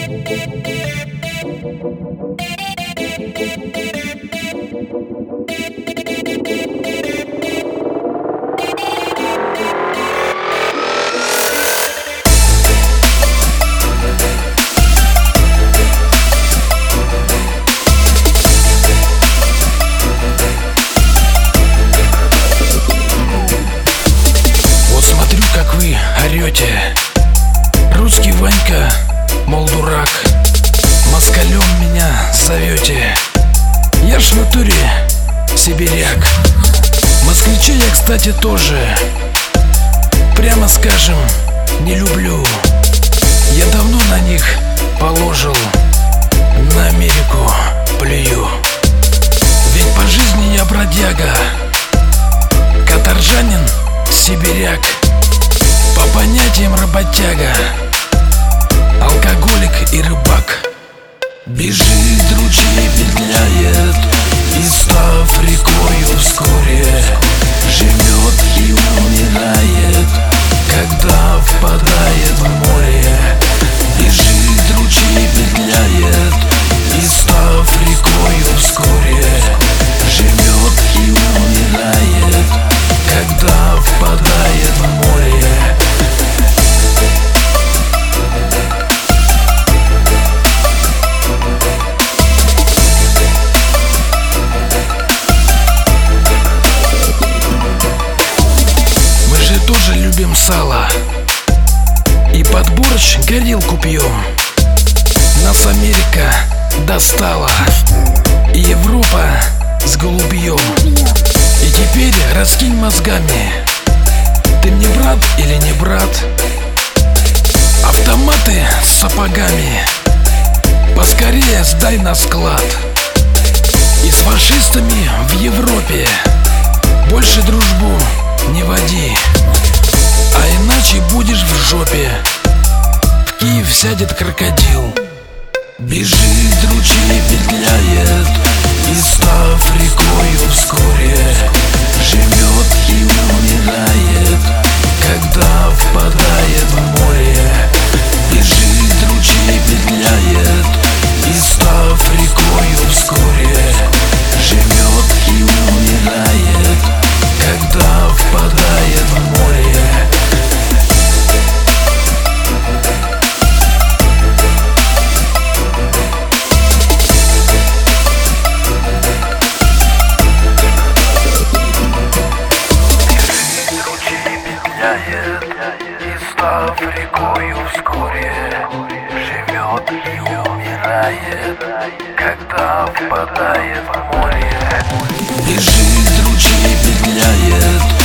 Русский Ванька, мол, дурак, москалем меня зовете. Я ж в натуре сибиряк. Москвичей я, кстати, тоже, прямо скажем, не люблю. Я давно на них положил, на Америку плюю. Ведь по жизни я бродяга, каторжанин, сибиряк, по понятиям работяга, алкоголик и рыбак. Бежит, ручей петляет, и став рекою вскоре живет и умирает, когда впадает в море. Бежит, ручей петляет, и став рекою вскоре живет и умирает, когда впадает в море. Тоже любим сало и под борщ горилку пьем. Нас Америка достала и Европа с голубьем. И теперь раскинь мозгами, ты мне брат или не брат? Автоматы с сапогами поскорее сдай на склад. И с фашистами в Европе больше дружбу не води, а иначе будешь в жопе. В Киев сядет крокодил. Бежит, ручей петляет, и став рекою вскоре живет и умирает, когда впадает в море. Бежит, ручей петляет, и став рекою вскоре живет и умирает, когда впадает в море. И став рекою вскоре живет и умирает, когда впадает в море. Бежит, ручей петляет,